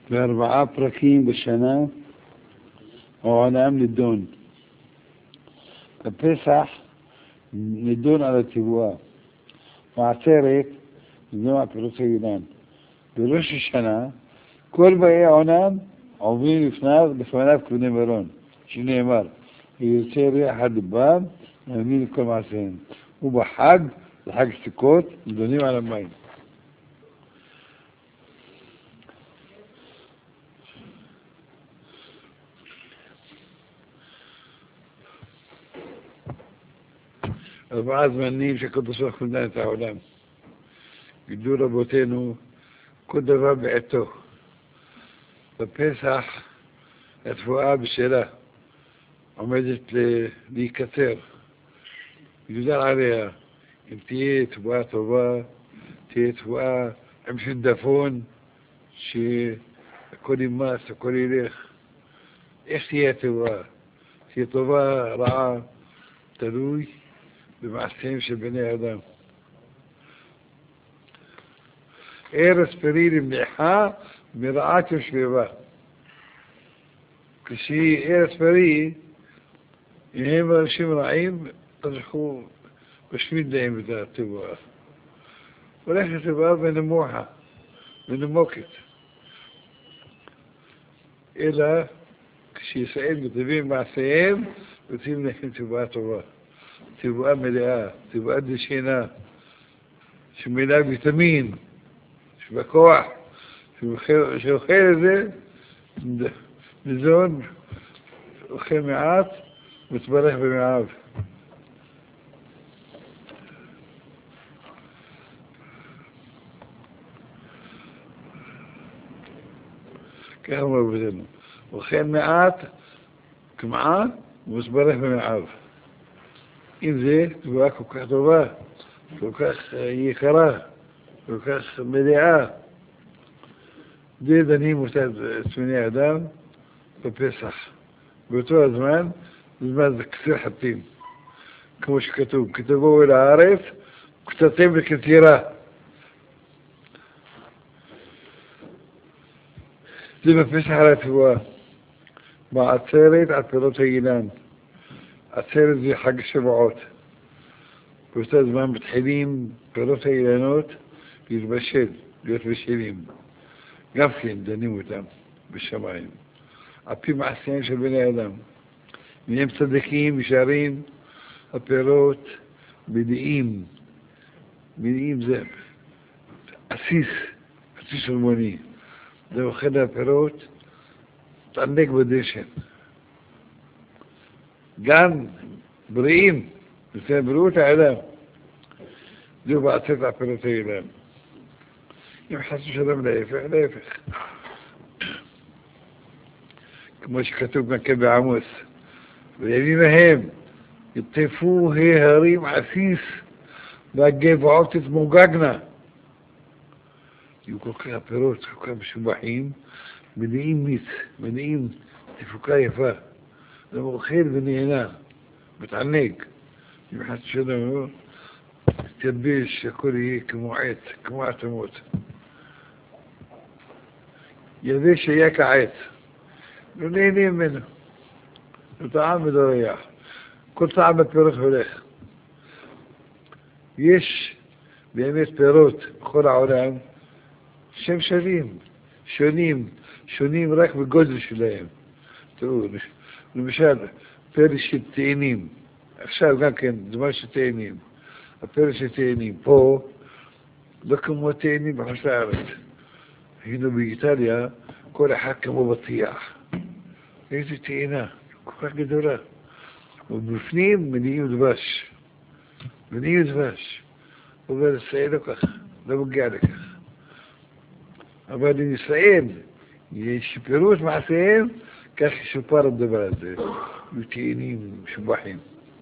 ב4 פרקים בשנה, העולם נידון. בפסח נידון על התבואה. בעצרת נידון על פירות האילן. בראש השנה, כל באי העולם עוברים לפניו כבני מרון, שנאמר, ויוצא ריח על ליבם, להבין לכל מעשיהם. ובחג, בחג סוכות, נידונים על המים. ארבעה זמנים שקדוש ברוך הוא נתן את העולם. גידלו רבותינו כל דבר בעתו. בפסח התבואה בשלה עומדת להיקצר. ידודר עליה, אם תהיה תבואה טובה, תהיה תבואה עם שדפון, שהכל ימס, הכל ילך. איך תהיה תבואה? תהיה טובה, רעה, תלוי במעשיהם של בני אדם. ארץ פרי למליחה מרעת יושבבה. כשהיא ארץ פרי, אם הם אנשים רעים, תלכו בשמיד להם את התבואה. הולכת תבואה ונמוחה, ונמוקת. אלא כשישראל מטבים מעשיהם, רוצים לכם תבואה טובה. תבואה מלאה, תבואה דשנה, שמלאה ויטמין, שבכוח, שאוכל את זה, ניזון, אוכל מעט, מתברך במעט. ככה אומר בזנו, אוכל מעט, כמעה, ומתברך במעט. אם זה תבואה כל כך טובה, כל כך יקרה, כל כך מלאה, זה דנים אותה את בני אדם בפסח. באותו הזמן, זמן זה כסר חטים, כמו שכתוב, כתבו אל הארץ, קצתם לכתירה. זה בפסח על התבואה. בעצרת על פירות האילן. עצרת זה חג שבועות. באותו זמן מתחילים פירות האילנות להתבשל, להיות בשלים. גם כן דנים אותם בשמיים. על פי מעשיהם של בני אדם. אם הם צדיקים ישרים, הפירות מלאים. מלאים זה עסיס אלמוני. זה אוכל הפירות, תענג בדשן. גם בריאים, לפני בריאות האדם, זהו בעצרת הפירות האילן. אם חס ושלום להפך. כמו שכתוב גם כן בעמוס, וימים ההם יטפו ההרים עסיס והגבעות תתמוגגנה. יהיו כל כך הפירות, כל כך משובחים, מלאים מיץ, מלאים תפוקה יפה. זה מאוכל ונהנה, מתענג. אם חס ושלום, תלביש, הכל יהיה כמו עץ, כמו עצמות. יבש היה כעץ. לא נהנים ממנו. לא טעם ולא ריח. כל טעם בפירות הולך. יש באמת פירות בכל העולם שהם שונים רק בגודל שלהם. תראו, למשל, פרס של תאנים. עכשיו גם כן, זמן של תאנים. הפרס של תאנים. פה, לא כמו תאנים בחוץ לארץ. היינו באיטליה, כל אחד כמו בטיח. איזו תאנה, כל כך גדולה. ובפנים מניעים דבש. אבל ישראל לא כך, לא מגיע לכך. אבל עם ישראל, יש פירוט מעשיהם, כך ישופר הדבר הזה. תאנים משובחים.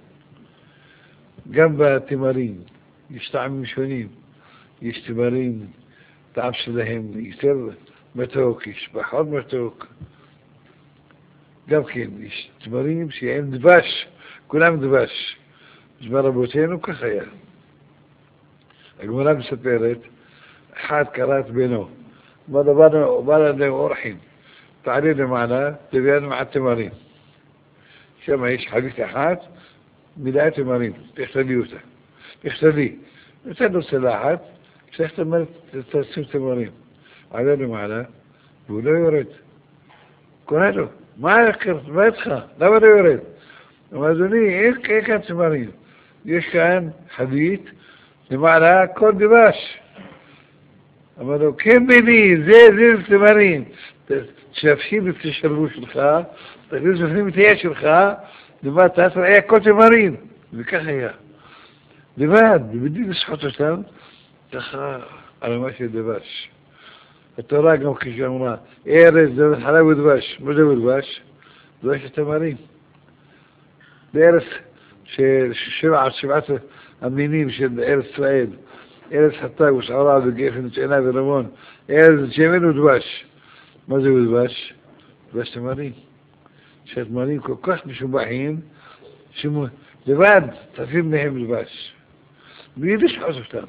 גם בתמרים, יש טעמים שונים. יש תמרים, טעם שלהם יותר מתוק, יש פחות מתוק. גם כן, יש תמרים שהם דבש, כולם דבש. זמן רבותינו כך היה. הגמרא מספרת, אחד קרא את בנו, بلد ورحين تعليل معنا تبين مع التمارين شما يش حديث أحد بداية تمارين يختليوته يختلي يتدو سلاحات تختمل تسير تمارين علينا معنا ولا يريد كونه ما يقر ما يدخل لا ولا يريد وما دوني إيه كان تمارين يش كان حديث بمعنى كل دباش أما لو كان بني زي التمارين شافشي بتشربوش الخاء تقدر تفهم تياش الخاء لما تأثر أي كل تمارين بكخيا لماذا بدي نسحط شلون تخا أنا ماشي دباش التراجم كجمرة إيرز دباش حلاوة دباش مو دباش التمارين ديرس شبعة أمينين شد إيرز سعيد إيرز حتى وش أراد كيف نتعنا برمون إيرز جميل ودباش ما زي ودباش تمارين شد تمارين كوكاش مشبعين شمو لبعد تفهم مهم دباش بيدش حسفتان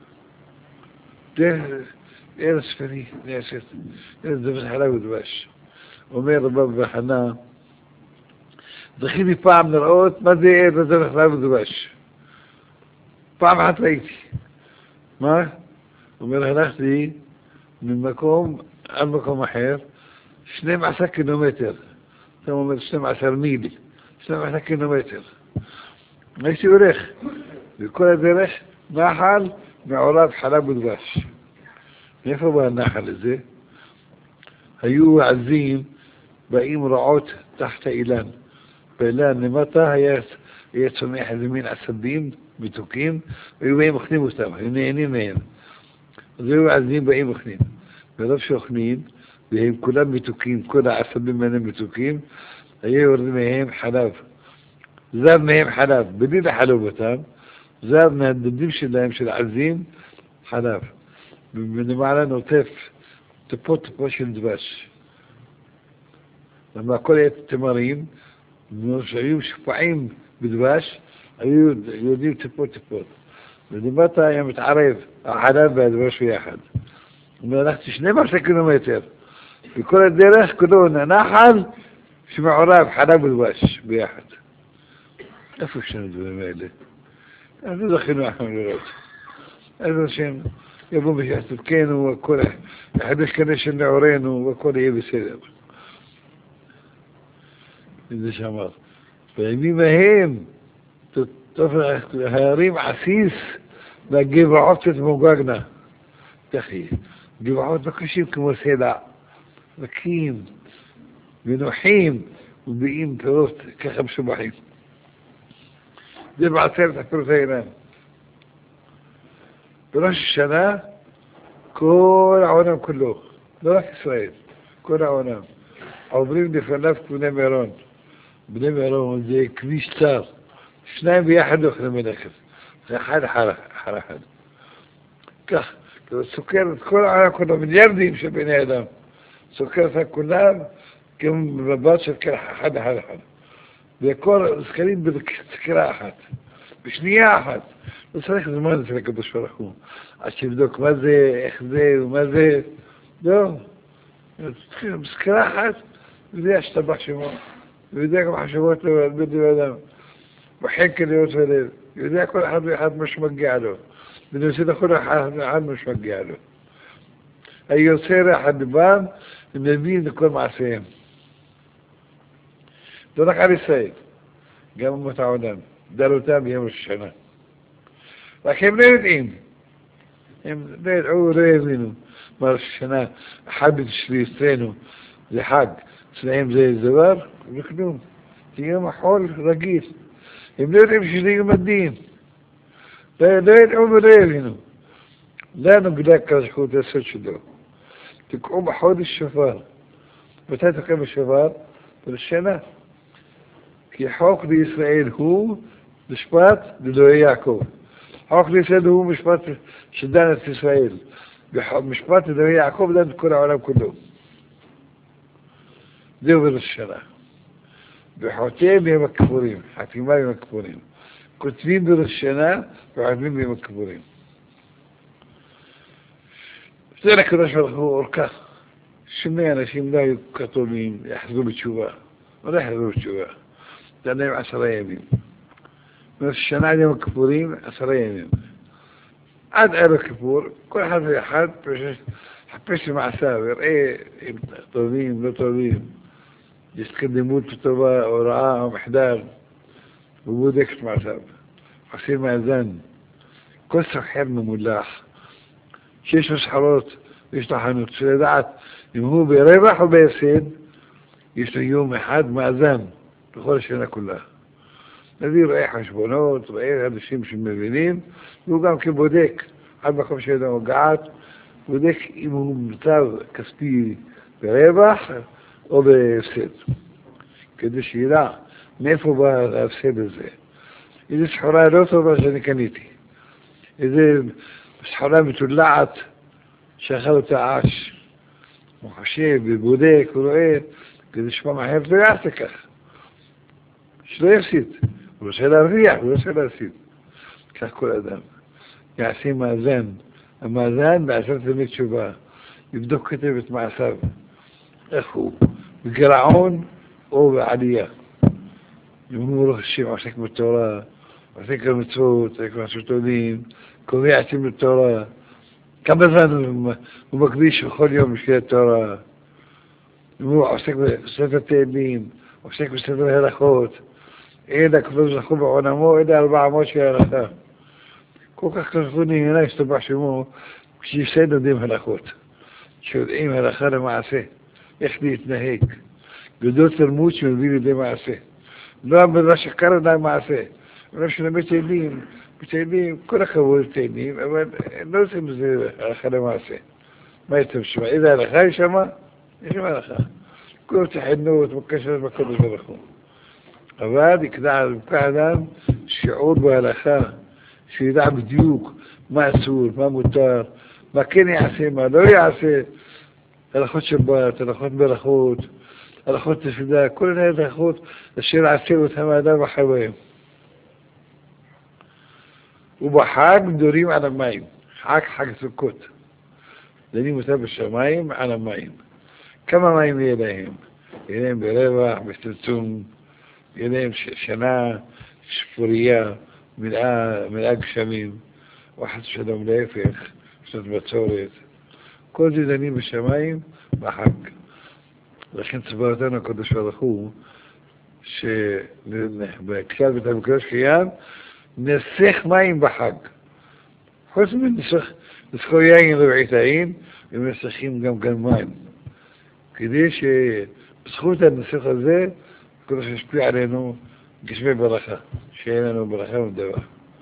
ده إيرز فني ناسيت إيرز دباش حلاوة دباش ومير باب حنان دخيلي طعم من الأوت ما زي إيرز دباش حلاوة دباش طعم حتلاقيتي ما ومن هناك لي من مكوم المكوم أحير 12 كيلومتر ثم 12 ميل 12 كيلومتر ماشي وريخ بكل درخ نحل معولاد حلب ودباش يفهم بها النحل ازاي هيو عزين بقيم رعوت تحت إيلان بإيلان نمطة هي تسميح زمين عسدين بتوكين ويبقى مخنين مستمع ينينين مين زيو عزين بقى مخنين بيرفش مخنين بهم كلهم بتوكين كل عسدين منهم بتوكين هي ورد مهم حلاب زاب مهم حلاب بديل حلوبتان زاب ما ندمش اللي يمشي العزين حلاب من معنى انه تبوش الدباش لما كل التمارين نرجعيهم شفعين بدباش يوديهم تبوت لمتى يوم تعرف حلال بعد باش في أحد ما نختش 12 كيلومتر بكل الدرس كلنا نحل شمع عراب حلال بالباش بأحد أفو شنو دول أنا دخلوا أحمد الرجل أنا شن يبون بشهت الكينو وكل حدش كنش النعورين وكل يبسل إذا شمال فيمي مهم تفرح هاريم عسيس نجيب عطة موجاجنا تخي نجيب عطة كشيم كمرسيدة مكيم بنوحيم وبقيم تروت كخمس بحيم دي بعد سيرة تحكروا سيران براش الشنا كل عونام كله براش إسرائيل كل عونام عبرين دي فنفت بني ميرون زي كبيش تار شنايم بيحد وخنا من الاخر حد حرحد كخ السكر كل على كنا مليار يمشي بني ادم سكر كلها كم بباش كل حد بيكون سكرين بالسكر احد مش نية احد بس هيك زمان تلقى بشرحهم عشان بدوك مازي اخذي ومازي دو سكر احد بدي اشتبح شمال بدي اكل حشوات بدي ادم وحين اللي يوصل إذا كل حد مش مجي له بدون سيدة كل حد مش مجي له أي يصير حد بان النبيين يكون مع سيم دونك علي السيد قام متعودان داروا تام يوم الشنا لكن منين منين ريزينو مر الشنا حد تشري سينو زي حق سنين زي الزوار يخدم يوم حول رقيق يبدأ يمشي لي الدين لا يدعو بليل هنا لا نقدر كذحوت السجدو تقوم حول الشفار متى تقوم الشفار بالشنا كي حوق لإسرائيل هو مشبات لدوي يعقوب حوق لإسرائيل هو مشبات شدانة إسرائيل مشبات لدوي يعقوب لأن تكون العالم كله ديو بالشنا بحوتين يوم الكفورين حكيمان يوم الكفورين كتبين بالشنا وحكيمين يوم الكفورين זה לקדוש ברוך הוא אורכה. שני אנשים לא היו כתובים, יחזרו בתשובה. לא יחזרו בתשובה. זה עדיין 10 ימים. שנה עד יום הכיפורים, 10 ימים. עד ערב כיפור, כל אחד ואחד חפש במעשיו, יראה אם טובים, לא טובים, יש תקדמות טובה או רעה או מחדל, הוא בודק את מעשיו. עושים מאזן. כל סוחר ממולח, שיש לו סחרות ויש לו חנות, שלדעת אם הוא ברווח או בהפסד, יש לו יום אחד מאזן בכל השנה כולה. נביא רואה חשבונות, רואה אנשים שמבינים, והוא גם כבודק, עד מקום שאינו מוגעת, בודק אם הוא מצב כספי ברווח או בהפסד, כדי שידע מאיפה בא ההפסד הזה. איזו סחורה לא טובה שאני קניתי, איזו סחורה מתולעת שאכל אותה עש, הוא חושב ובודק, הוא רואה, כדי שפעם אחרת לא יעשה כך, שלא יפסיד. הוא רוצה להרוויח, הוא רוצה להפסיד. כך כל אדם. יעשה מאזן. המאזן בעשרת ימי תשובה. יבדוק כתב את מעשיו. איך הוא? בגירעון או בעלייה. אם הוא רוכשים, עוסק בתורה, עוסק במצוות, עוסק במשהו טובים, קובע עצים בתורה. כמה זמן הוא מקדיש בכל יום בשביל התורה. אם הוא עוסק בספר תהילים, עוסק בספר הלכות, אין הקדוש ברוך הוא בעולמו, אין 400 של הלכה. כל כך כזכו נהנה יסתבח שמו, כשיפסד יודעים הלכות. כשיודעים הלכה למעשה, איך להתנהג. גדול תלמוד שמביא לידי מעשה. לא אמרה שקר עדיין מעשה. אמרה שלמד תהילים, כל הכבוד תהילים, אבל לא רוצים לזה הלכה למעשה. מה יצא בשמה? איזה הלכה יש שמה? יש שמה הלכה. כל תחנות, מקשרת בקדוש ברוך הוא. אבל יקדע אדם שיעור בהלכה, שידע בדיוק מה אסור, מה מותר, מה כן יעשה, מה לא יעשה, הלכות שבת, הלכות ברכות, הלכות תפילה, כל מיני הלכות אשר עשה אותם האדם בחיים. ובחג דורים על המים, חג סוכות, דנים אותם בשמיים על המים. כמה מים יהיה להם? יהיה להם ברווח, בצמצום, יהיה להם שנה שפוריה, מלאה גשמים, וחס שלום להפך, שנות בצורת. כל זה דנים בשמיים בחג. לכן צבא אותנו הקדוש ברוך הוא, שבכלל בית המקדש קיים, נסך מים בחג. חוץ מנסחו יין רבעית העין, הם נסכים גם כאן מים. כדי שבזכות הנסח הזה, הקדוש ישפיע עלינו גשמי ברכה, שאין לנו ברכה ודבר.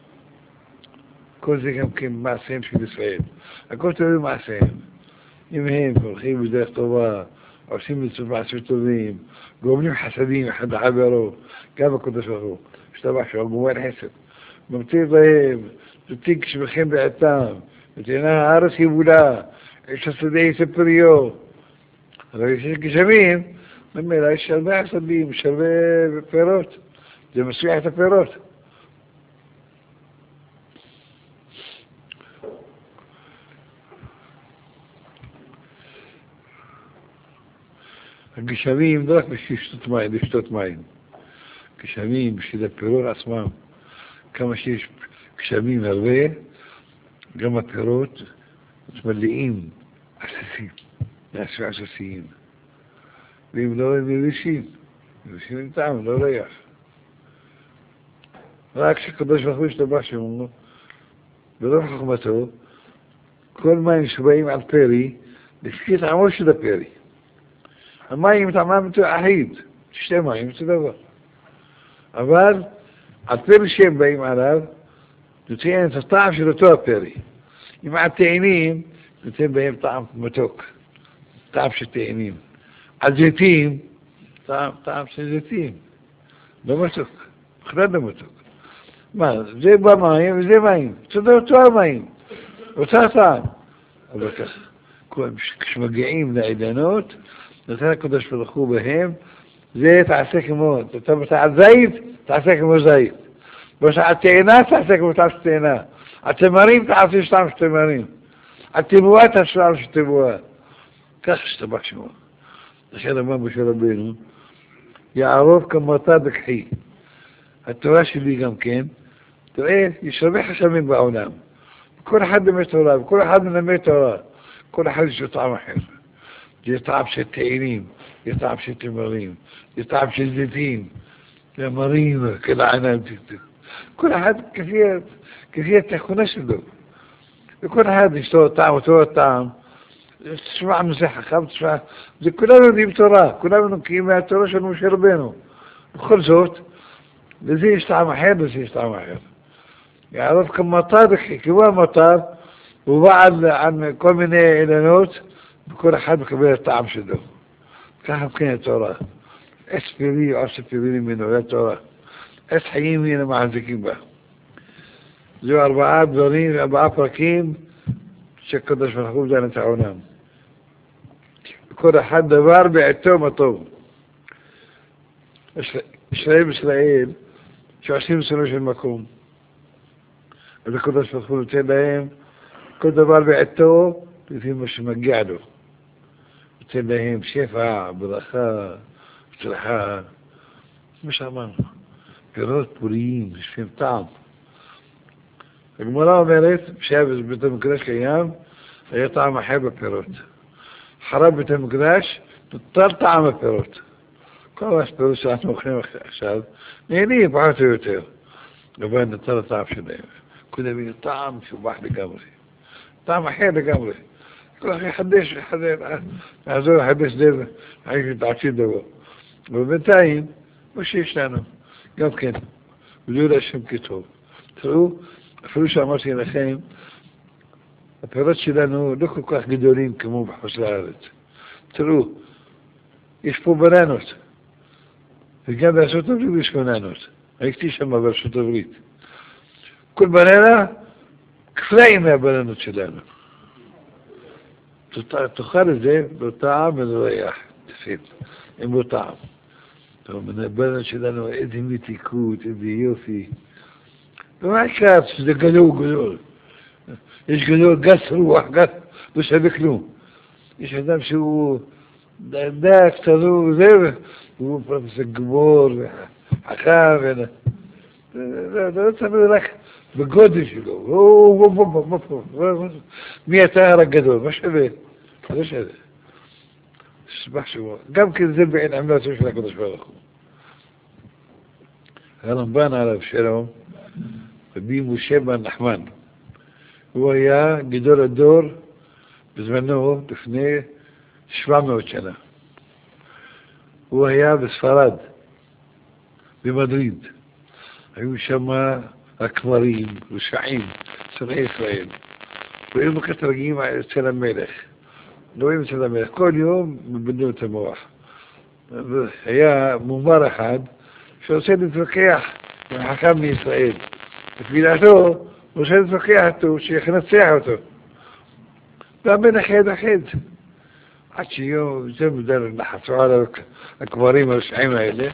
כל זה גם כן מעשיהם של ישראל. הכל תלוי מעשיהם. אם הם הולכים בדרך טובה, עושים מצוות מעשים טובים, גומלים חסדים אחד לחברו, גם הקדוש ברוך הוא, השתבח שהוא גומל חסד. ממתיר בהם, תתיק שמכם בעתם, ותהנה הארץ יבולה, יש השדה יספריו. אבל יש גשמים, ממילא יש הרבה עשבים, יש הרבה פירות. זה מסריח את הפירות. הגשמים לא רק בשביל לשתות מים. גשמים בשביל הפירות עצמם. כמה שיש גשמים הרבה, גם הפירות מלאים עששים. נעשו עשסיים. ואם לא הם יבשים עם טעם, לא ריח. רק שקדוש ברוך הוא ישתבח שמו, ברוב חוכמתו, כל מים שבאים על פרי, לפי טעמו של הפרי. המים טעמם אחיד, שתי מים, זה דבר. אבל על פרי שהם באים עליו, נותן את הטעם של אותו הפרי. אם על תאנים, נותן בהם טעם מתוק, טעם של תאנים. על זיתים, טעם של זיתים, לא מתוק, בכלל לא מתוק. מה, זה במים וזה מים, זה אותו המים, אותה טעם. אבל כך, כשמגיעים לעידנות, נותן הקדוש ברוך הוא בהם, זה תעשה כמו, אתה בתעל זית, תעשה כמו זית. בתעל תאנה, תעשה כמו תעל תאנה. התמרים, תעשה שתם תמרים. התבואה תשלם שתבואה. כך השתבח שמו. לכן אמר משה רבינו, יערוב כמותה בקחי. התורה שלי גם כן, תראה, יש הרבה חשבים בעולם. כל אחד לומד תורה, וכל אחד מלמד תורה. כל אחד יש לו טעם אחר. יש טעם של תאנים, יש טעם של תמרים, יש טעם של זיתים, תמרים, כל הענן. כל אחד כפי התכונה שלו. וכל אחד יש לו טעם, אותו טעם. תשמע מזה חכם, תשמע, זה כולנו יודעים תורה, כולנו נוקעים מהתורה של משה רבנו. בכל זאת, לזה יש טעם אחר, לזה יש טעם אחר. יערוב כמטר, כמו המטר, הוא בא על כל מיני אילנות, וכל אחד מקבל את הטעם שלו. ככה כן התורה. עץ פירי או עץ פירי ממנו, זה תורה. עץ חיים הנה מחזיקים בה. זהו 4 דברים, 4 פרקים, שקדוש ברוך הוא דן את העולם. כל אחד דבר בעתו מה טוב. ישראל, שעושים סונו של מקום. אז הקדוש ברוך הוא נותן להם כל דבר בעתו, לפי מה שמגיע לו. נותן להם שפע, ברכה, הצלחה, מה שאמרנו. פירות פוריים, יש להם טעם. הגמרא אומרת, שהיה בית המקדש קיים, היה טעם אחר בפירות. חרב בית המקדש, נותר טעם הפירות. כל הפירות שאנחנו אוכלים עכשיו, נהנים פחות או יותר. אבל נותר הטעם שלהם. כולם יהיה טעם שובח לגמרי. טעם אחר לגמרי. כל אחד יחדש, יעזור לחדש דבר, לעתיד דבר. ובינתיים, מה שיש לנו, גם כן, בדיוק להשם כטוב. תראו, אפילו שאמרתי לכם, הפירות שלנו לא כל כך גדולים כמו בחוץ לארץ. תראו, יש פה בננות, וגם בארצות הברית יש בננות. הייתי שם בארצות הברית. כל בננה, כפליים מהבננות שלנו. תאכל את זה, לא טעם ולא ריח, תפיל, אין בו טעם. הבננות שלנו, איזה מתיקות, איזה יופי. ומה העיקר שזה גדול? יש גדול, גס רוח, גס, לא שווה כלום. יש אדם שהוא דק, צרור, הוא פרופסור גמור, וחכם, לא צריך רק בגודל שלו. מי אתה הרג גדול? מה שווה? לא שווה. ששבח שבוע. גם כן זה בעין עמלתו של הקדוש ברוך הוא. הרמב"ן עליו שלום, רבי משה בן נחמן. הוא היה גדול הדור בזמנו לפני 700 שנה. הוא היה בספרד, במדריד. היו שם הכמרים, רשעים, שונאי ישראל. והיו מקטרגים אצל המלך. לא היו אצל המלך. כל יום מבלבלים את המוח. היה מומר אחד שרוצה להתווכח עם חכם מישראל. לפי הוא רוצה להתווכח אותו, שיחנצח אותו. והמלך ידחד. עד שיום, זה מדר נחצו על הכמרים הרשעים האלה.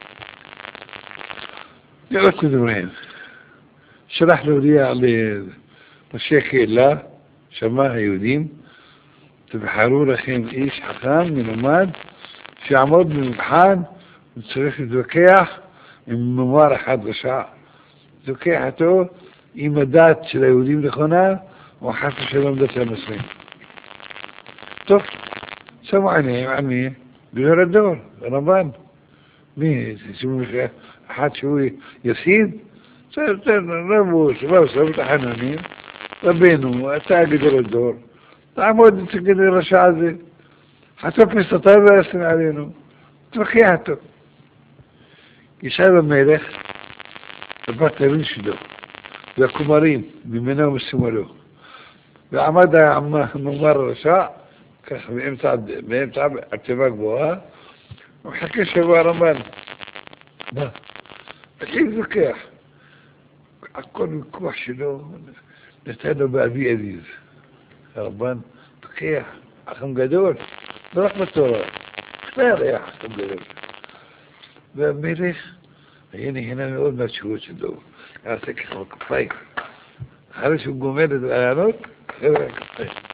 לראות מדברים. שלח להודיע לראשי קהילה, שמע היהודים, תבחרו לכם איש חכם, מלומד, שיעמוד במבחן, וצריך להתווכח עם ממואר אחד רשע. להתווכח אותו עם הדת של היהודים נכונה, או חס ושלום דת הנוצרים. טוב, שמו עיניהם על מי? גדול הדור, הרמב"ן. מי? אחד שהוא יסיד? בסדר, רבו, שבאו את החנונים, רבינו, אתה גדול הדור, תעמוד אצל גדול הרשע הזה, חטוף מסתתר וישם עלינו, תווכח אותו. ישב המלך, בבת הרים שלו, והכומרים, ממנו ומשמאלו, ועמד המומר הרשע, ככה באמצע עציבה גבוהה, ומחכה שבוע הרמב"ן. מה? תחיל להתווכח. הכל ויכוח שלו, נתן לו באבי אביב. הרמב"ן תוקח, חכם גדול, לא רק בתורה, בכלל היה חכם גדול. והמלך היה נהנה מאוד מהתשובות שלו, היה עושה ככה בכפיים. אחרי שהוא גומר את הרעיונות, אחרי כפיים.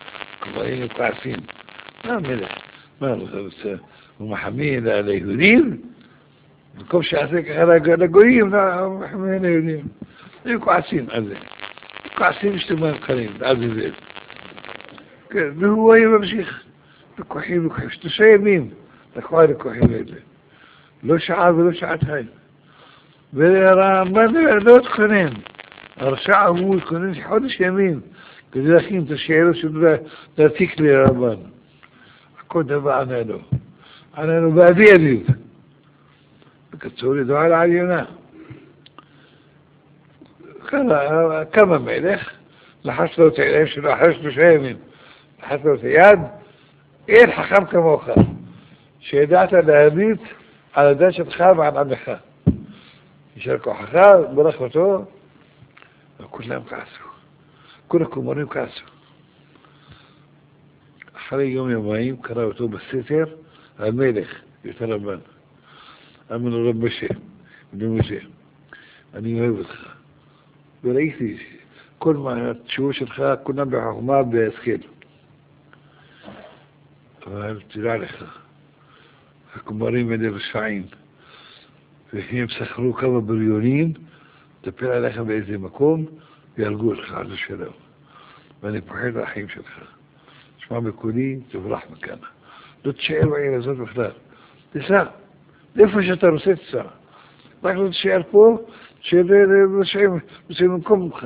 כבר היינו כועסים. מה המלך? מה רוצה? הוא מחמיא ליהודים? במקום שיעשה ככה לגויים, הוא מחמיא ליהודים. היו כועסים על זה. כועסים שתימן חיים, עד זה. והוא היה ממשיך. וכוחים, 3 ימים. לקחו על הכוחים האלה. לא שעה ולא שעתיים. והרמב"ן לא התכונן. הרשע אמור להתכונן 5 ימים. כדי להכין את השאלות שלו להעתיק לרמב"ן. הכל דבר ענה לו באבי אביו. בקצור ידוע על העליונה. קם המלך, לחש לו את העיניים שלו אחרי 3 ימים. לחש לו את היד, אין חכם כמוך, שידעת להביט על הדת שלך ועל עמך. ישר כוחך, ברך אותו, וכולם כעסו. כל הכומרים כעסו. אחרי יומיים קרא אותו בסתר, המלך, יותר רבן. אמר לו רב משה, אני אוהב אותך. וראיתי כל התשובות שלך, כולם בחוכמה בהשכל. אבל תדע לך, הכומרים האלה רשעים, והם סחרו כמה בריונים, תטפל עליך באיזה מקום, ויהרגו אותך על השלום. ואני פוחד על החיים שלך. תשמע בקולי, תברח מכאן. לא תשאר בעיר הזאת בכלל. תסע, לאיפה שאתה רוצה תסע. רק לא תשאר פה, תשאר במקום ממך.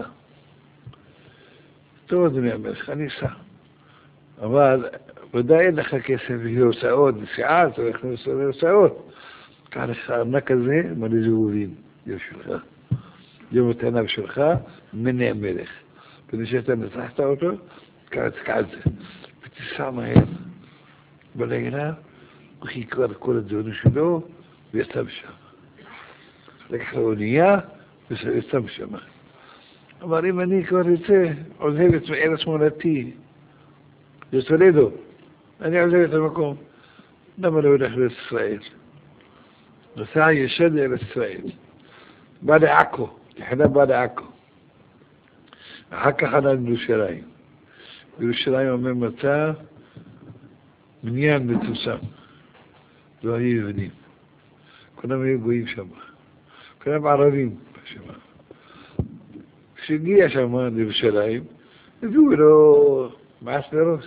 טוב אדוני המלך, אני אסע. אבל ודאי אין לך כסף להוצאות, נסיעה, אתה הולך להוצאות. קח לך ארנק הזה, מלא זהובים, יום שלך. יום מתנה בשבילך, מני המלך. כדי שאתה נצחת אותו, תקע את זה. ותיסע מהר. בלילה, הוא חיכה על כל הדברים שלו, ויצא משם. לקח לאונייה, ויצא משם. אבל אם אני כבר יוצא, עוזב את ארץ מולדתי, לטולדו, אני עוזב את המקום. למה לא הולך לארץ ישראל? נסע ישד לארץ ישראל. בא לעכו, תחילה בא לעכו. אחר כך עלה לירושלים. בירושלים אומר מצא בניין מתוסם. לא היו יהודים. כולם היו גויים שם. כולם ערבים שם. כשהגיע שם לירושלים, הביאו לו מעש לראש.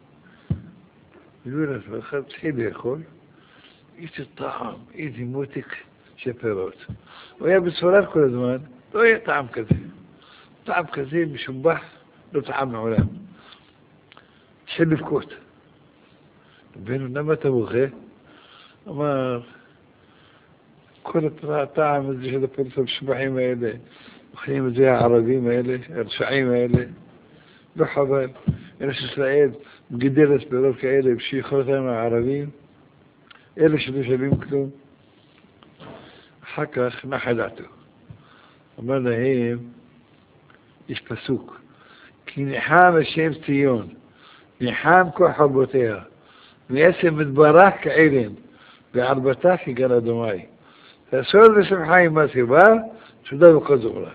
הביאו לו, אחד התחיל לאכול. איזה טעם, איזה מותק של פירות. הוא היה בספרד כל הזמן, לא היה טעם כזה. טעם כזה משובח, לא טעם מעולם. של לבכות. רבנו, למה אתה בוכה? אמר, כל הטעם הזה של הפירות המשובחים האלה, אוכלים את זה הערבים האלה, הרשעים האלה, לא חבל. ארץ ישראל מגדלת פירות כאלה, ושיכול אותם הערבים, אלה שלא שווים כלום. אחר כך נחה דעתו. אמר להם, יש פסוק, כי ניחם השם ציון, ניחם כל חרבותיה, ועשם מתברך כעלם, וערבתה כגן אדומי. תעשור ושמחה עם מה סיבה, תודה וכל זמרה.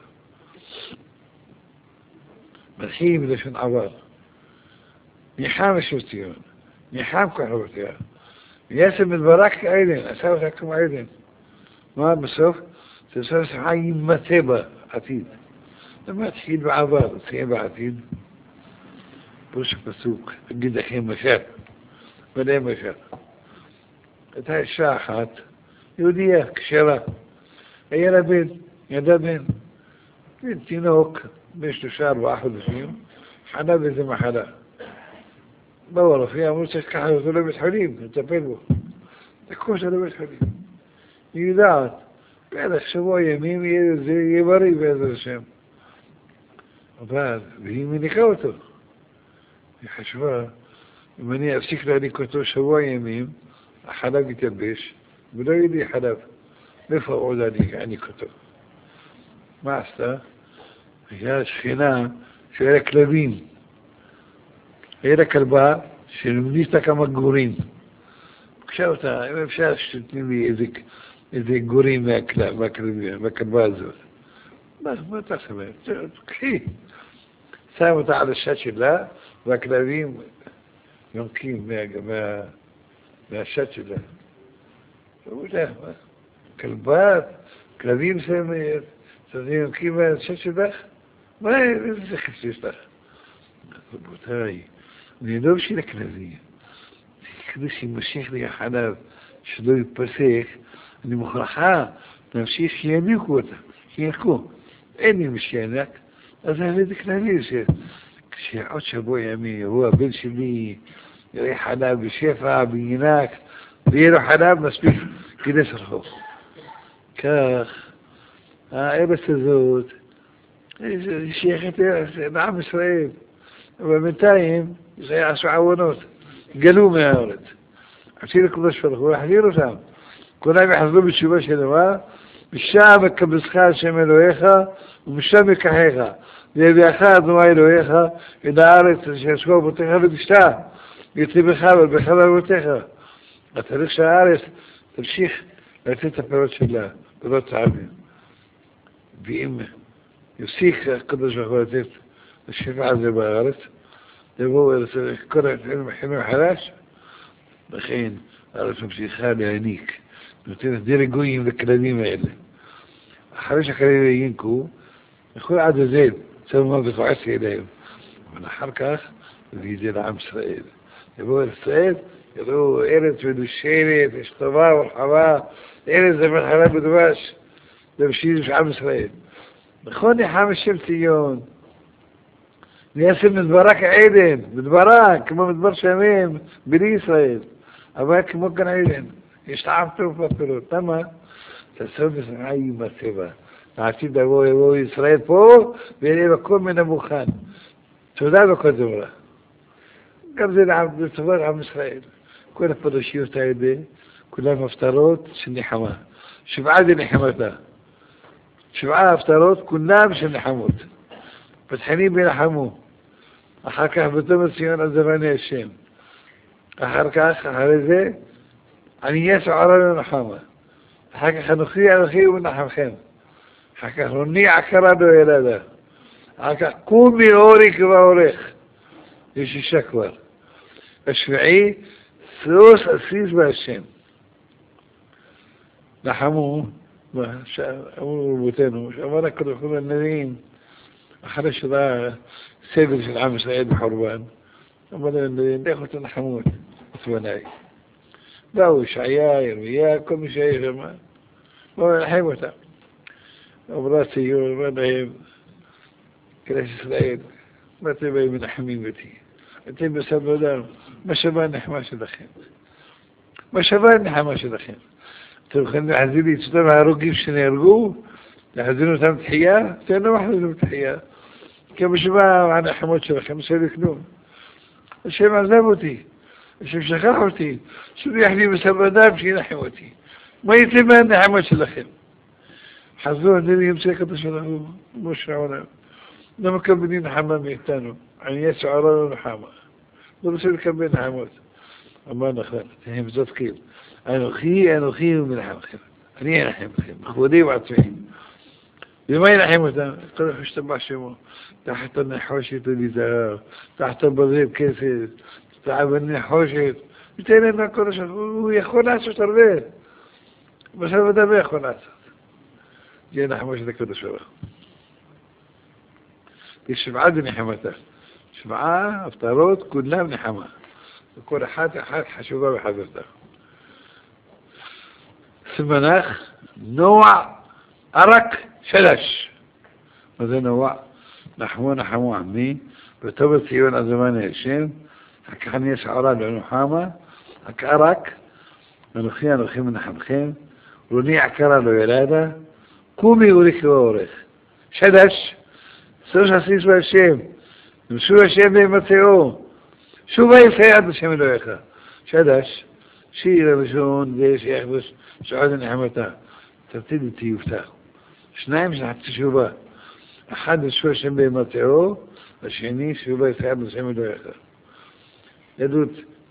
מתחיל בלשון עבר. ניחם השם ציון, ניחם כל חרבותיה, ועשם מתברך כעלם, עשה אותה כמו עלם. מה בסוף? תעשור ושמחה ימצא בה, עתיד. למה התחיל בעבר, תחיל בעתיד? פרוש הפסוק, אגיד לכם משל, מלא משל. הייתה אישה אחת, יהודייה, כשרה. היה לה בן, ידע בן. בן תינוק, בן 3-4 חודשים, חנה באיזה מחלה. באו הרופאים, אמרו צריך לקחת אותו לבית חולים, לטפל בו. לקחו אותו לבית חולים. היא יודעת, בערך שבוע ימים יהיה בריא בעזרת השם. אבל, והיא מניקה אותו. היא חשבה, אם אני אפסיק להניק אותו שבוע ימים, החלב יתייבש, ולא יהיה לי חלב. מאיפה עוד אניק אותו? מה עשתה? הייתה שכינה שהיה לה כלבים. היה לה כלבה שנמליצה כמה גורים. בקשה אותה, אם אפשר שתתני לי איזה גורים מהכלבה הזאת. מה תעשה בהם? קחי. שם אותה על השד שלה, והכלבים יונקים מהשד שלה. כלבים יונקים מהשד שלך? איזה חפש יש לך? רבותיי, אני לא בשביל הכלבים. כדי שימשך לי החלב שלא יתפסק, אני מוכרחה להמשיך שיניקו אותה, שינקו. אין לי משינק, אז אני זה כללי כשעוד שבוע ימים יבוא הבן שלי, יראה חלב בשפע, בינק, ויהיה לו חלב מספיק כדי שרחוב. כך, הארץ הזאת, שייכת לעם ישראל, אבל בינתיים זה עשו עוונות, גלו מהארץ. עשי לקדוש ברוך הוא להחזיר אותם. כולם יחזרו בתשובה שלמה, משם יקבצך השם אלוהיך, ומשם יקחך. ויביאך אדוני אלוהיך אל הארץ אשר אשכור אבותיך ותשתה, ויציבך ולבך ואבותיך. התהליך של הארץ תמשיך לתת את הפירות שלה, פירות טעמים. ואם יפסיק הקדוש ברוך הוא לתת השפע הזה בארץ, יבואו כל החינוך החדש, לכן הארץ ממשיכה להעניק, נותנת דירגויים לכלבים האלה. אחרי שהכלבים ינקו, יכול עד הזל, צלם מאוד וכועס אליהם. אבל אחר כך, הביא את זה לעם ישראל. יבואו אל ישראל, יראו ארץ מדושנת, יש טובה ורחבה, ארץ זה מחלה בדבש, זה בשביל עם ישראל. נכון נחם השם ציון, נעשה מדברק עדן, מדברק, כמו מדבר שמם, בלי ישראל, אבל כמו גן עדן, יש טעם טוב בפירות. למה? תעשו בשמחה עם הטבע. העתיד יבוא ישראל פה, ויהיה בכל מן מוכן. תודה בכל דברה. גם זה לטובת עם ישראל. כל הפרשיות האלה, כולן הפטרות של נחמה. 7 זה נחמתה. 7 הפטרות, כולן של נחמות. פתחנים בנחמו. אחר כך בתום ציון על זמני השם. אחר כך, אחרי זה, אני יסערה לנחמה. אחר כך אנוכי ומנחמכם. אחר כך רוני עקרה לו ילדה. אחר כך קומי אורי כבעורך. יש 6 כבר. השביעי, סוס אסיס בהשם. נחמו, אמרו רבותינו, שאמר הקדוש ברוך הוא לנביאים, אחרי שראה סבל של עם ישראל בחורבן, אמר לנביאים, לכו תנחמו את בניי. באו ישעיה, ירמיה, כל מי שהיה שם, באו לנחם אותם. אמרה ציון, אמר להם, כנס ישראל, מה אתם באים מנחמים אותי? אתם בסבלותם, מה שווה הנחמה שלכם? מה שווה הנחמה שלכם? אתם יכולים להחזיר לי את אותם ההרוגים שנהרגו, להחזיר אותם תחייה? אתם לא מחזירים תחייה. כי מה שווה הנחמות שלכם? לא שווה כלום. השם עזב אותי, השם שכח אותי, שולח לי בסבלותם שינחם אותי. מה יצא מהנחמות שלכם? חזרו, אני ימצא הקדוש ברוך הוא, משה העולם. לא מקבלים נחמה מאיתנו. אני סערה לנחמה. לא רוצה לקבל נחמות. אמר נכון, הם צודקים. אנוכי ומנחמכם. אני אנחם לכם, בכבודי ועצמי. ומה ינחם אותם? כל אחד השתבח שמו. תחת הנחושת ולזהב, תחת הבזר כסף, תחת הנחושת. ייתן להם הכל השם, הוא יכול לעשות הרבה. בסוף אדם יכול לעשות. זה נחמו של הקדוש ברוך הוא. יש 7 בנחמתה. 7 הפטרות, כולן נחמה. וכל אחת חשובה בחברתה. סמנך, נוע, ערק, שלש. מה זה נוע? נחמו עמי, וטוב ציון הזמן השם, אחר אני סערה לנחמה, ערק, אנוכי מנחמכם, רוני עקרה לו ילדה, קומי אוריך ואורך. שלש, סוס אסיס בהשם, נמשו השם וימצאו, שובה יפעד השם אלוהיך. שלש, שיר הראשון זה שיחדוש שעוד הנחמתה. תרתיד אותי יובטח. 2 שנחצי שובה. 1 נמשו השם וימצאו, השני שובה יפעד השם אלוהיך. ידעות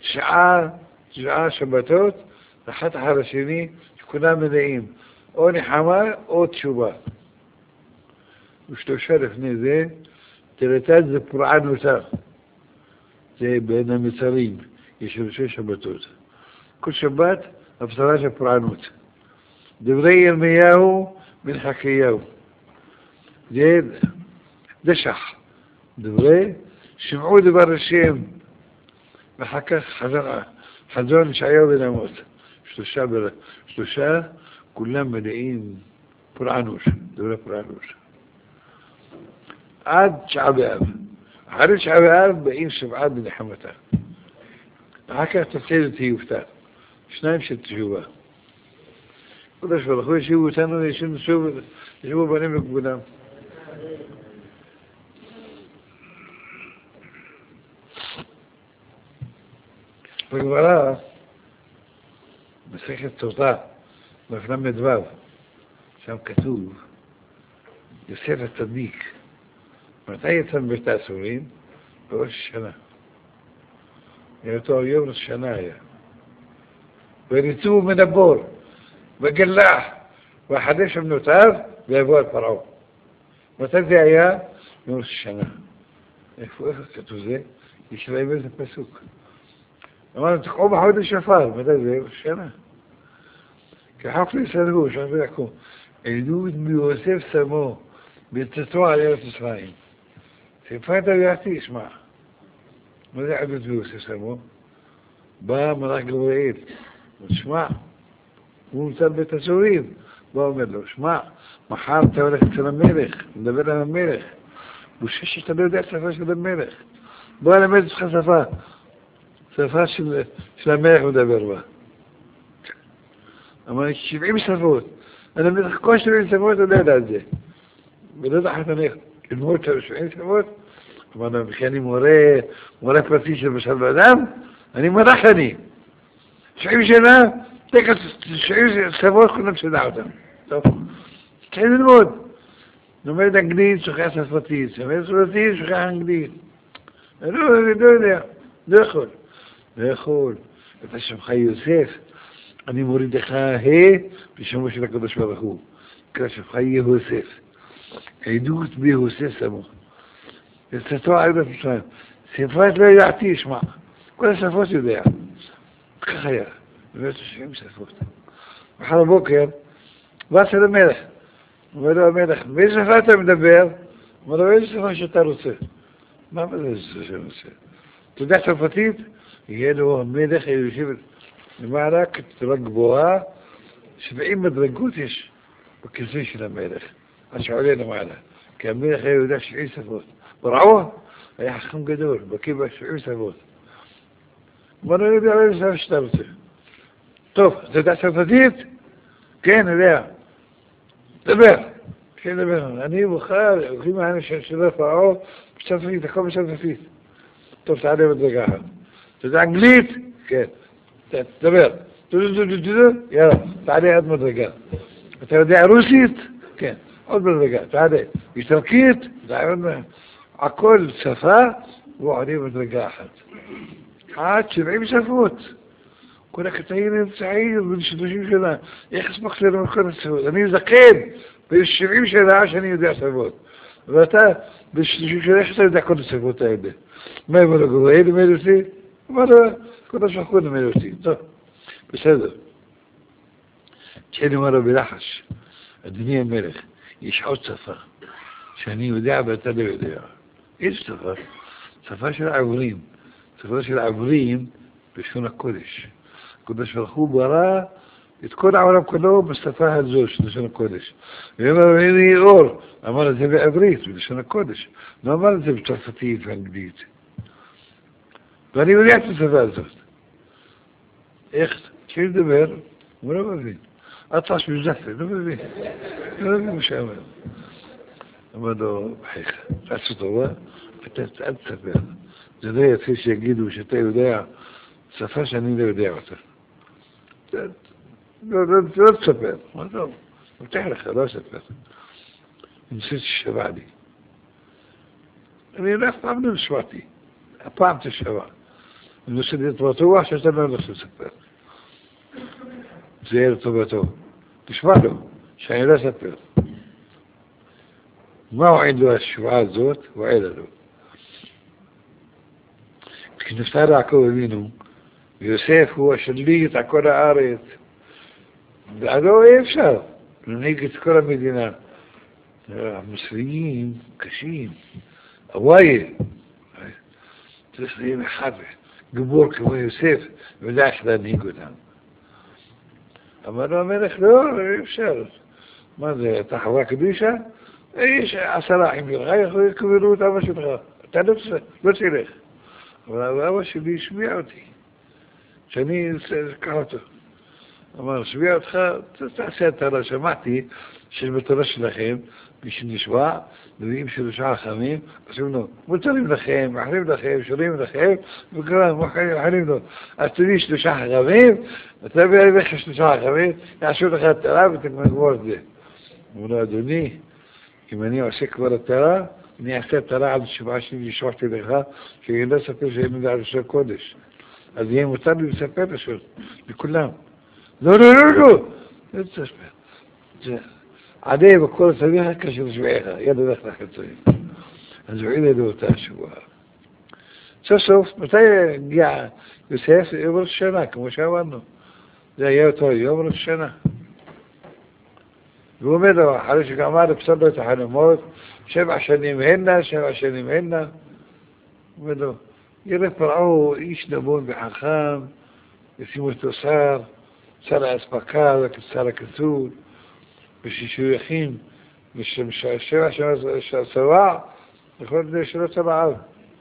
9 שבתות, אחת אחר השני, שכולם מלאים. או נחמה או תשובה. ושלושה לפני זה, תלתת זה פורען נוסף. זה בין המצרים. יש ראשי שבתות. כל שבת, הפטרה של פורענות. דברי ירמיהו בן חזקיהו. זה דשח. דברי, שמעו דבר השם. ואחר כך חזון ישעיהו בן אמוץ. שלושה, כולם מלאים פורענות, דברי פורענות. עד תשעה באב. אחרי תשעה באב באים שבעה בנחמתה. אחר כך תפסיד את היופתה. שניים של תשובה. קדוש ברוך הוא ישיבו אותנו, ישיבו בנים וכבודם. בגמרא, מסכת תורה, בפנה מדבר, שם כתוב, יוסף הצדיק, מתי יצא מבית האסורים? בראש השנה. היה אותו יום ראש השנה היה. וריצו מנבור, וגלח, ואחדש אמנותיו, ויבוא על פרעה. מתי זה היה? יום ראש השנה. איפה כתוב זה? יש להם איזה פסוק. אמרנו, תקעו בחודש שפר, מתי זה? ראש השנה. כחוק לסדרו, שחבר יעקב, עדות מיוסף שמו, בצאתו על ארץ ישראל. סיפרת ויעתי, ישמע. מה זה עדות מיוסף שמו? בא מלאך גבריאל, שמע, הוא נמצא בבית הסורים, בא אומר לו, שמע, מחר אתה הולך אצל המלך, מדבר על המלך, בושה שאתה לא יודע שפה של המלך, בוא אלמד אותך שפה של המלך מדבר בה. אמר, 70 שפות, אני מדבר כל 70 שפות, הוא לא יודע את זה. ולא דחת אני ללמוד 70 שפות, אמרנו, וכי אני מורה פרטי של משל באדם, אני מרח אני. 70 שנה, תקע 70 שפות, כולם שדע אותם. טוב, תתחיל ללמוד. לומד אנגלית, שוכח שפתית, לומד שפתית, שוכח אנגלית. אני לא יודע, לא יכול. אתה שמך יוסף, אני מוריד לך בשמו של הקדוש ברוך הוא. קרא שמך יהוסף. עדות ביהוסף שמו. יצאתו עדות ישראל. ספרת לא ידעתי, ישמע. כל השפות יודע. כך היה. באמת 70 שפות. מחר בבוקר, בא אצל המלך. אומר לו המלך, באיזה שפה אתה מדבר? אומר לו, איזה שפה שאתה רוצה. מה זה איזה שפה שאתה רוצה? אתה יודע צרפתית? יהיה לו המלך יושב למעלה כתורה גבוהה, 70 מדרגות יש בכיסא של המלך, עד שעולה למעלה. כי המלך היה יודע 70 שפות. פרעה היה חכם גדול, בקיא ב70 שפות. אמר לו, אני יודע איזה שפה שאתה רוצה. טוב, אתה יודע צרפתית? כן, אני יודע. דבר. כן, דבר. אני מוכר, הולכים מהאנשים של פרעה, בצרפתית, הכל בצרפתית. טוב, תעלה מדרגה אחת. אתה יודע אנגלית? כן. דבר. יאללה, תעלה עד מדרגה. אתה יודע רוסית? כן. עוד מדרגה, תעלה. איטלקית? הכל שפה, ועולה מדרגה אחת. עד 70 שפות. כל הקטעים הם צעיר, בן 30 שנה. איך הספקת ללמוד כל השפות? אני זקן, בן 70 שנה שאני יודע שפות. ואתה, בן 30 שנה, איך אתה יודע כל השפות האלה? מה אמר לו גבריאל לימד אותי? אמר לו, קדוש ברוך הוא לימד אותי. טוב, בסדר. כשאני אומר לו בלחש, אדוני המלך, יש עוד שפה, שאני יודע ואתה לא יודע. איזה שפה? שפה של העברים. שפה של העברים בשון הקודש. הקדוש ברוך הוא ברא את כל העולם כולו בשפה הזו של לשון הקודש. ואמר, הנה אור, אמר את זה בעברית, בלשון הקודש. לא אמר את זה בצרפתית ואנגלית. ואני יודע את השפה הזאת. איך? כשאני מדבר, הוא לא מבין. אטרש בזפה, לא מבין. לא מבין מה שאומר. אמר לו, בחייך, תעשו טובה, אתה אל תספר. זה לא יפה שיגידו שאתה יודע שפה שאני לא יודע אותה. לא תספר. מה טוב, מבטיח לך, לא אספר. אני רוצה ששבע לי. אני אף פעם לא נשמעתי. הפעם תשבע. אני רוצה להיות בטוח שאתה לא הולך לספר. זה יהיה לטובתו. תשמע לו, שאני לא אספר. מה הועיד לו השבעה הזאת? הועידה לו. כשנפטר יעקב אבינו, ויוסף הוא השליט על כל הארץ. בעדו אי אפשר להנהיג את כל המדינה. המוסלמים קשים, הוואי, צריך להיות אחד, גיבור כמו יוסף, ויודע איך להנהיג אותם. אמר לו המלך, לא, אי אפשר. מה זה, אתה חברה קדישה? יש 10 אחים שלך, יקבלו את אבא שלך. אתה לא תלך. אבל אבא שלי השמיע אותי, שאני אקח אותו. אמר, שמיע אותך, תעשה את הרע, שמעתי שבתורה שלכם, מי שנשבע, נביאים שלושה חכמים, עושים לו, מותרים לכם, מחרים לכם, שרים לכם, וכולם, מחרים לו. אז תביא 3 חכמים, אתה מביא לך 3 חכמים, יעשו לך את הרע ותגמור את זה. אמרו לו, אדוני, אם אני עושה כבר את הרע, אני אעשה את הרע עד 7 שנים לשבחתי לך, כי אני לא אספר שאני יודע לעשות קודש. אז יהיה מותר לי לספר לכולם. לא, לא, לא, לא! לא תספר. עדי בכל צביחה כאשר שבעיך, ידע לך לחצויים. אז הוא עידה לו אותה השבועה. סוף סוף, מתי הגיע יוסף? יום ראש השנה, כמו שאמרנו. זה היה אותו יום ראש השנה. והוא אומר לו, אחרי שגמר לפסול לו את החלומות, 7 שנים הנה, 7 שנים הנה. הוא אומר לו, יראה פרעו איש נבון וחכם, ישימו אותו שר האספקה, שר הכסות, ושישויכים, ושבע של הצבא, יכול להיות שלא צבעיו.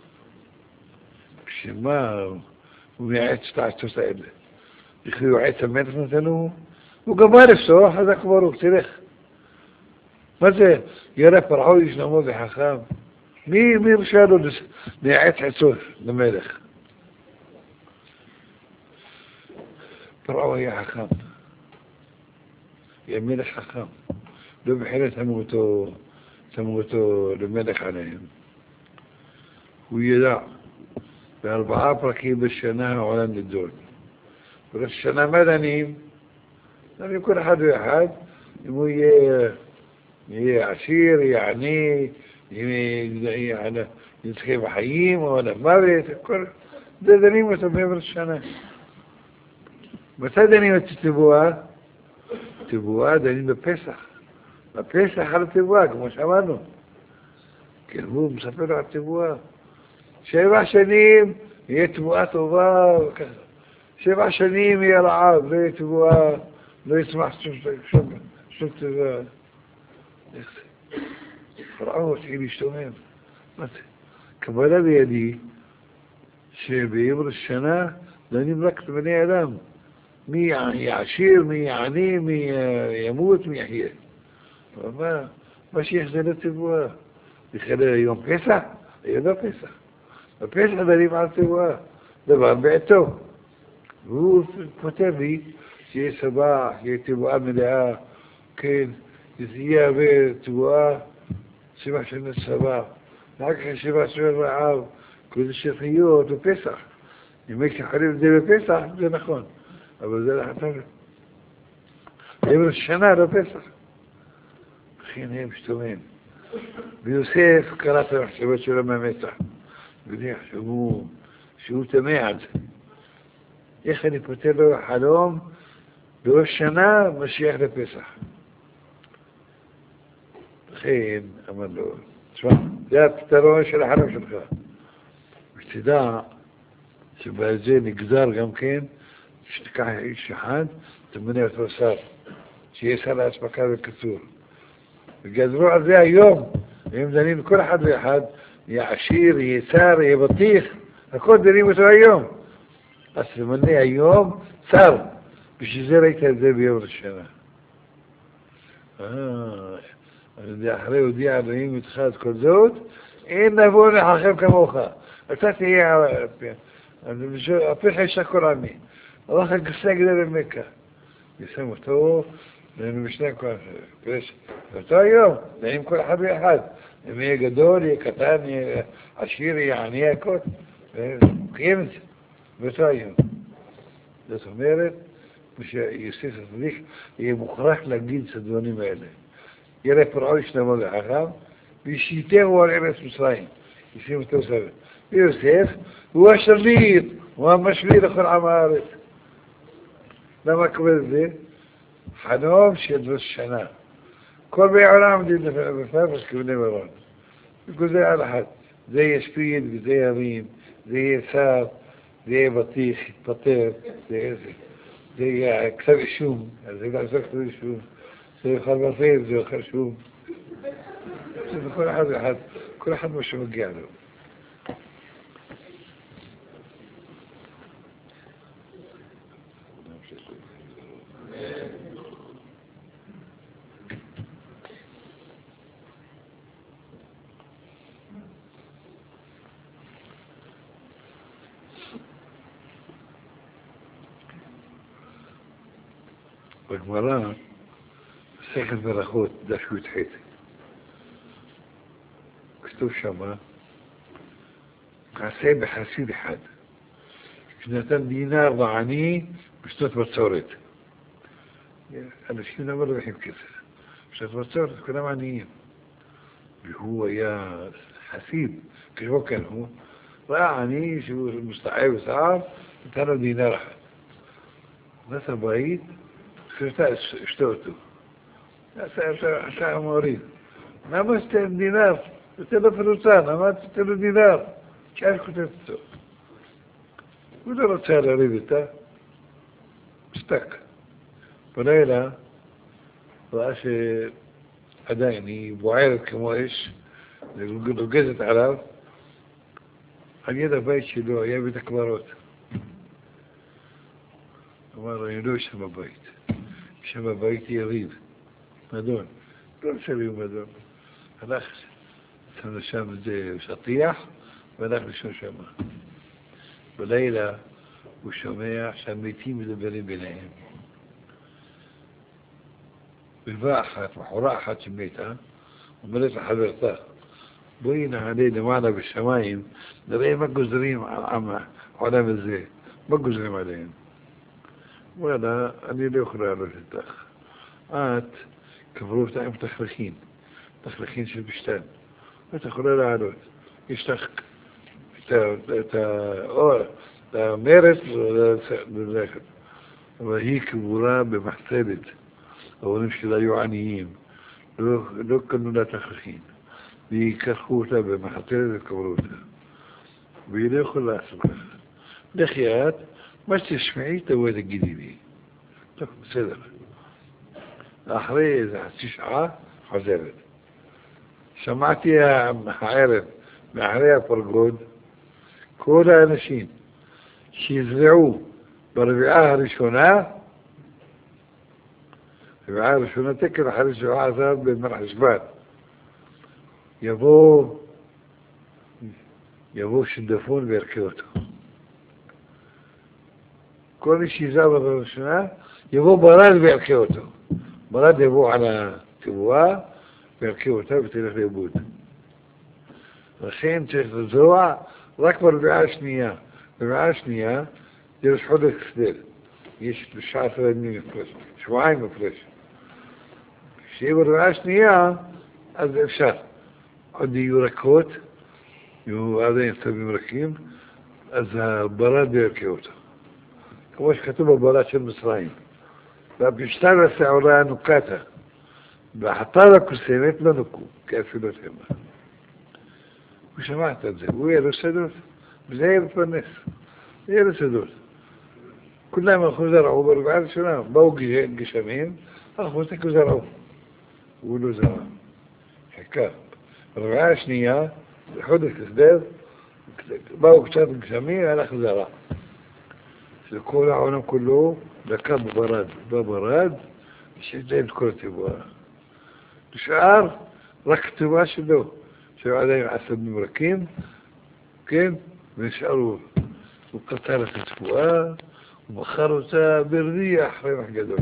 כשמה הוא מייעץ את העצות האלה. איך הוא יועץ המלך נתנו, הוא גמר לפסוח, אז כבר הוא תלך. מה זה? יראה פרעו איש נבון וחכם. מי רשא לו לייעץ עצות למלך? פרעו היה חכם. היה מלך חכם. לא בחירת שמו אותו למלך עליהם. הוא ידע, ב4 פרקים בשנה העולם נידון. בראש השנה מה דנים? דנים כל אחד ואחד, אם הוא יהיה עשיר, יהיה עני, יזכה בחיים או למוות, כל זה דנים אותו בראש השנה. מתי דנים את תבואה? תבואה דנים בפסח. בפסח על התבואה, כמו שאמרנו. כן, הוא מספר לו על תבואה. 7 שנים יהיה תבואה טובה, 7 שנים יהיה רעב, לא יהיה תבואה, לא יצמח שום תבואה. איך זה? פרעו התחיל להשתומם. מה זה? קבלה בידי שביום ראש השנה דנים רק את בני אדם. מי יעשיר, מי יעני, מי ימות, מי יחיה. אבל מה שיחזר לתבואה. בכלל יום פסח? היום לא פסח. בפסח דנים על תבואה. דבר בעתו. והוא כותב לי שיהיה סבח, יהיה תבואה מלאה, כן, יהיה הרבה תבואה, 7 שנות סבח. רק 7 שנות רעב, כל שחיות ופסח. אם יש שחרים את זה בפסח, זה נכון. אבל זה לחתן. יום ראש השנה לא פסח. לכן הם שתומים. ויוסף קרא את המחשבות שלו מהמצח. ויודע שהוא תמה עד זה. איך אני פותר לו חלום בראש שנה משיח לפסח. לכן אמר לו, תשמע, זה הפתרון של החלום שלך. ותדע שבזה נגזר גם כן שתיקח איש אחד, תמנה אותו שר, שיהיה שר להספקה וכסור. וגזרו על זה היום, והם דנים כל אחד ואחד, יהיה עשיר, יהיה שר, יהיה בטיח, הכל דנים אותו היום. אז תמנה היום שר, בשביל זה ראית את זה ביום ראש השנה. אז אחרי הודיע אלוהים איתך את כל זאת, אין נבוא לחכם כמוך. אתה תהיה, הפיך יש הכל עמי. הלך הגסה גדל למכה. ישם אותו, דנים בשני כל אחד. אותו היום, דנים כל אחד ואחד. אם יהיה גדול, יהיה קטן, יהיה עשיר, יהיה עני, הכל. וקיים את זה. באותו היום. זאת אומרת, שיוסף הצדיק יהיה מוכרח להגיד את הדברים האלה. יראה פרעו ישנבו לחכם, וישיתהו על ארץ מצרים. ישים אותו סבב. ויוסף הוא השליט, ومشوي لכל עם הארץ. למה קוראים לזה? חנום של ראש שנה. כל באי עולם עומדים בפרס כבני מרון. וגוזר על אחד. זה ישפיד וזה ירים, זה יהיה שר, זה יהיה בטיח, יתפטר, זה יהיה כתב אישום, זה יהיה כתב אישום, זה יאכל מפיר, זה יאכל שום. זה כל אחד ואחד, כל אחד מה שמגיע לו. בגמרא, מסכת ברכות, דף י"ח. כתוב שמה, מעשה בחסיד אחד, שנתן דינר לעני בשנות בצורת. אנשים לא מרוויחים כסף. בשנות בצורת כולם עניים. והוא היה חסיד, כשבו כן הוא, ראה עני שהוא מסתעב וסעב, נתן לו דינר אחד. נכנס הבית, אשתו אותו. עשה המורים. למה שתן דינר? תתן לו פרוצה, למה תתן לו דינר? כאן כותב אותו. הוא לא רוצה להריב איתה. מסתק. בלילה, ראה שעדיין היא בוערת כמו אש, נוגזת עליו. על יד הבית שלו היה בית הקברות. אמר, אני לא אשם בבית. שם בבית יריב, מדון, לא שריב מדון. הלך, שמנו שם איזה שטיח, והלך לשם שמה. בלילה הוא שומע שהמתים מדברים ביניהם. בלווה אחת, בחורה אחת שמתה, אומרת לחברתה, בואי נעלה למעלה בשמיים, נראה מה גוזרים על העולם הזה, מה גוזרים עליהם. וואלה, אני לא יכולה לעלות איתך. את קברו אותה עם תכלכין של בשתן. את יכולה לעלות. יש לך את האור, את המרץ ללכת. אבל היא קבורה במחצלת. ההורים שלה היו עניים. לא קנו לה תכלכין. ויקחו אותה במחצלת וקברו אותה. והיא לא יכולה לעשות לך. לכי את, מה שתשמעי תבואי תגידי לי. טוב, בסדר. אחרי איזה חצי שעה חוזרת. שמעתי הערב, מאחרי הפרגוד, כל האנשים שיזרעו ברביעה הראשונה, רביעה הראשונה תקל אחרי שבעה עזר במרחשבן, יבוא שדפון וירקה אותו. כל מי שיזרע ברביעה הראשונה, יבוא ברד וירקה אותו. ברד יבוא על התבואה, וירקה אותה ותלך לאיבוד. לכן צריך לזרוע רק ברביעה השנייה. ברביעה השנייה, זה ראש חודש סדר. יש 19 ימים הפרש, שבועיים הפרש. כשיהיה ברביעה השנייה, אז אפשר. עוד יהיו רכות, יהיו עדיין סתמים רכים, אז הברד ירקה אותו. כמו שכתוב בברד של מצרים. והבשתר השעורה נוקתה. והחטר הקוסמת לא נוקו, כאפילות המה. הוא שמעת את זה, הוא יהיה לו סדות, וזה יהיה לפרנס. יהיה לו סדות. כולם הלכו זרעו ברביעה הראשונה, באו גשמים, הלכו תקו זרעו. הוא לא זרע. חכה. ברביעה השנייה, בחודש הסדר, באו קצת גשמים, הלך זרע. לכל העולם כולו, דקה בברד, בברד, שתהיה את כל התבואה. נשאר רק כתובה שלו, שהיו עדיין עשבים רכים, כן, ונשארו. הוא קטר את התבואה, הוא מכר אותה ברביח, רווח גדול.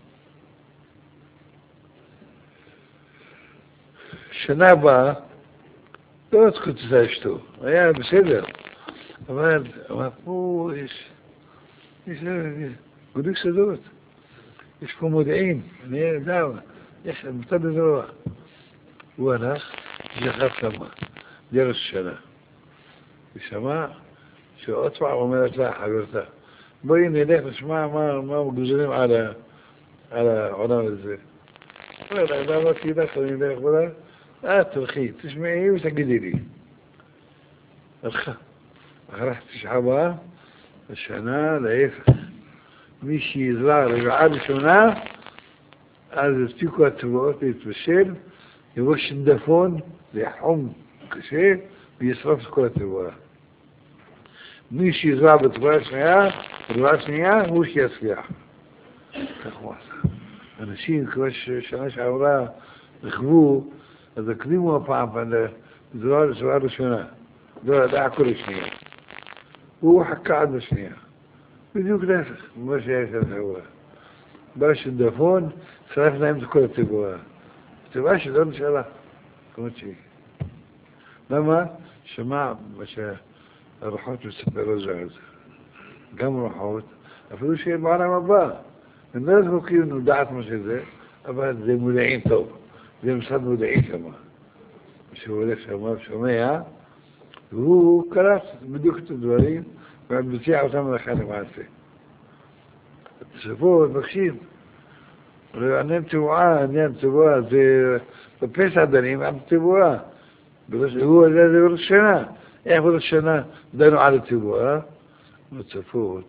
שנה הבאה, לא התקוצצה אשתו, היה בסדר, אבל פה יש גודק סדות, יש פה מודיעין, אני יודע, יש מותר לזרוע. הוא הלך, שכב שמה, דרך שנה. ושמע שעוד פעם אומרת לה חברתה, בואי נלך נשמע מה מגוזרים על העולם הזה. למה תלך, אני אלך ולה, תלכי, תשמעי ותגידי לי. הלכה. אחרי תשעה באב, השנה להפך. מי שיזרע רבעה ראשונה, אז הספיקו התבואות להתבשל, יבוא שנדפון, זה יחום קשה, וישרוף את כל התבואה. מי שיזרע בתבואה שנייה, הוא שיצליח. כך הוא עשה. אנשים, כמו ששנה שעברה רכבו, אז הקדימו הפעם לזרוע ראשונה. לא ידע כל השנייה. הוא חכה עד השנייה. בדיוק להפך, מה שהיה שנה שעברה. בא שנדפון, שרף להם את כל התבואה. התבואה שלא נשאלה, כמו שהיא. למה? שמע מה שהרוחות מספר על זה. גם רוחות, אפילו שיהיה בעולם הבא. הם לא זוכרים לדעת מה שזה, אבל זה מודעים טוב. זה משרד מודעים שם. שהוא הולך שם ושומע, והוא קלט בדיוק את הדברים, ומציע אותם לאחד למעשה. התוספות מקשיב. עניין תבואה, זה בפסח דנים על תבואה. הוא על זה בראש שנה. איך בראש שנה דנו על התבואה? בתוספות.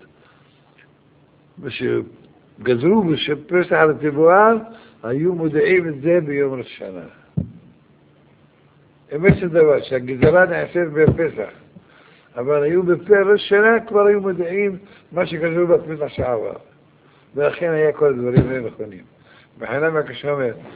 ושגזרו בפסח על התבואה, היו מודעים את זה ביום ראש שנה. אמת זה דבר, שהגזרה נעשית בפסח. אבל היו בפרש שנה, כבר היו מודעים מה שגזרו בפסח שעבר. ולכן היה כל הדברים האלה נכונים. בחינם הקשה אומר,